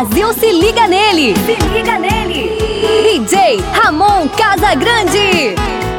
Brasil se liga nele! Se liga nele! DJ Ramon Casagrande.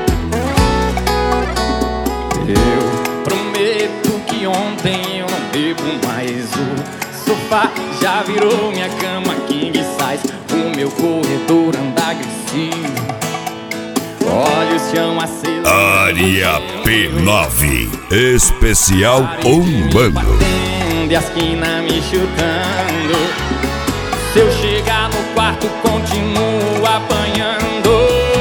Eu prometo que ontem eu não bebo mais. O sofá já virou minha cama king size. O meu corredor anda agressivo. Olha o chão aceso. Área P9 Especial Umbando. E a esquina me chutando. Se eu chegar no quarto, continuo apanhando.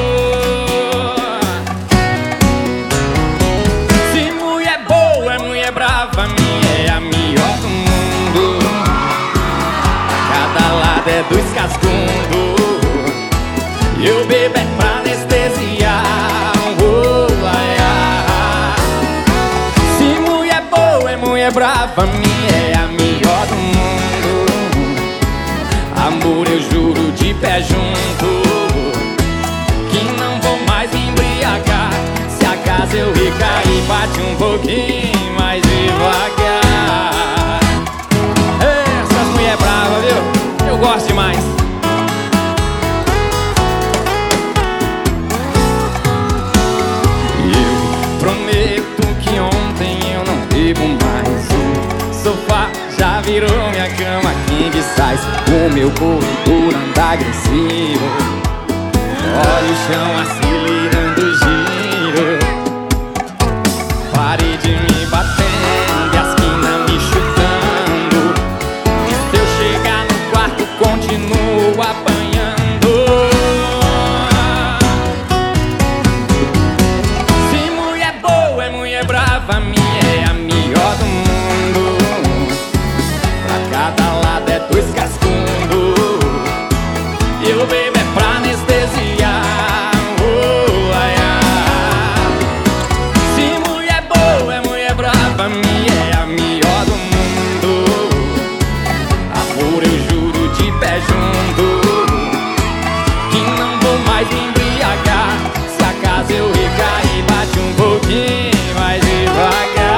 Se mulher boa é mulher brava, minha é a melhor do mundo. Cada lado é dois cascundos. Eu bebo é pra anestesiar. Oh, ai, ai. Se mulher boa é mulher brava, minha é a melhor do mundo. Amor, eu juro de pé junto que não vou mais me embriagar. Se acaso eu recair, bate um pouquinho mais devagar. Essas mulher brava, viu? Eu gosto demais. Eu prometo que ontem eu não bebo mais. O sofá já virou minha cama king size. O meu corredor anda agressivo. Olha o chão acelerando o giro. Parede me batendo e a esquina me chutando. E se eu chegar no quarto, continuo apanhando. Se mulher boa é mulher brava, minha é a melhor do mundo. Cada lado é dois cascundos. Eu bebo é pra anestesiar. Oh, ai, ai. Se mulher boa é mulher brava, minha é a melhor do mundo. Amor, eu juro de pé junto que não vou mais me embriagar. Se acaso eu recair, bate um pouquinho mais devagar.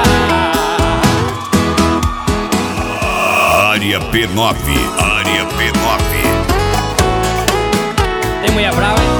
Área P9. Área P9. Tem mulher brava, hein?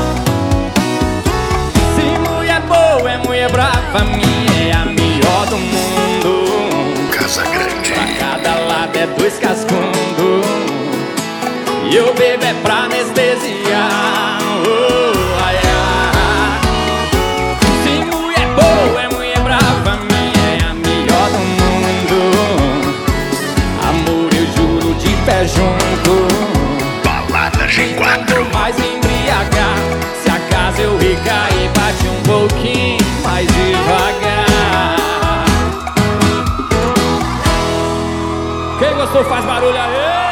Se mulher boa é mulher brava, minha é a melhor do mundo. Casagrande. Pra cada lado é dois cascundos. E eu bebo é pra anestesiar. Oh, ai, ai. Se mulher boa é mulher brava, minha é a melhor do mundo. Amor, eu juro de pé junto. Balada G4. Não vou mais me embriagar. Se acaso eu recair, bate um pouquinho mais devagar. Quem gostou faz barulho aí.